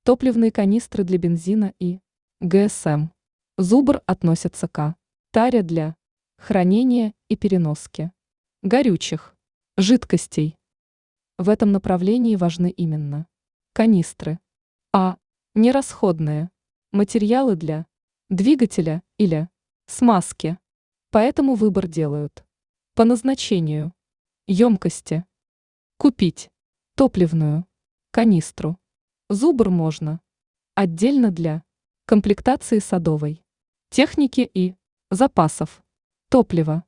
Топливные канистры для бензина и ГСМ. Зубр относятся к таре для хранения и переноски горючих жидкостей. В этом направлении важны именно канистры. Нерасходные материалы для двигателя или смазки. Поэтому выбор делают по назначению емкости. Купить топливную канистру. Зубр можно отдельно для комплектации садовой техники и запасов топлива.